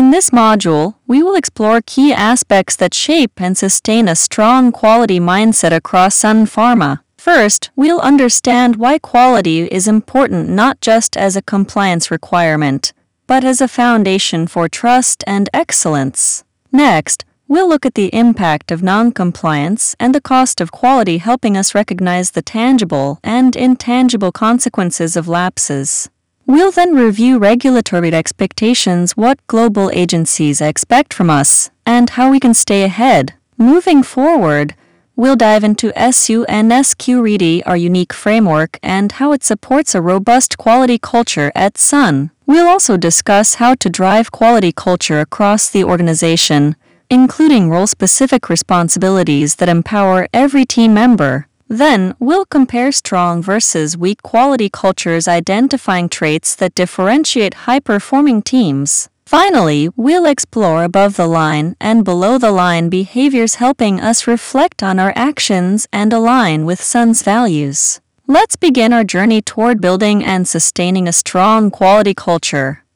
In this module, we will explore key aspects that shape and sustain a strong quality mindset across Sun Pharma. First, we'll understand why quality is important not just as a compliance requirement, but as a foundation for trust and excellence. Next, we'll look at the impact of non-compliance and the cost of quality, helping us recognize the tangible and intangible consequences of lapses. We'll then review regulatory expectations, what global agencies expect from us, and how we can stay ahead. Moving forward, we'll dive into SUNSQ-READY, our unique framework, and how it supports a robust quality culture at Sun. We'll also discuss how to drive quality culture across the organization, including role-specific responsibilities that empower every team member. Then, we'll compare strong versus weak quality cultures, identifying traits that differentiate high-performing teams. Finally, we'll explore above-the-line and below-the-line behaviors, helping us reflect on our actions and align with Sun's values. Let's begin our journey toward building and sustaining a strong quality culture.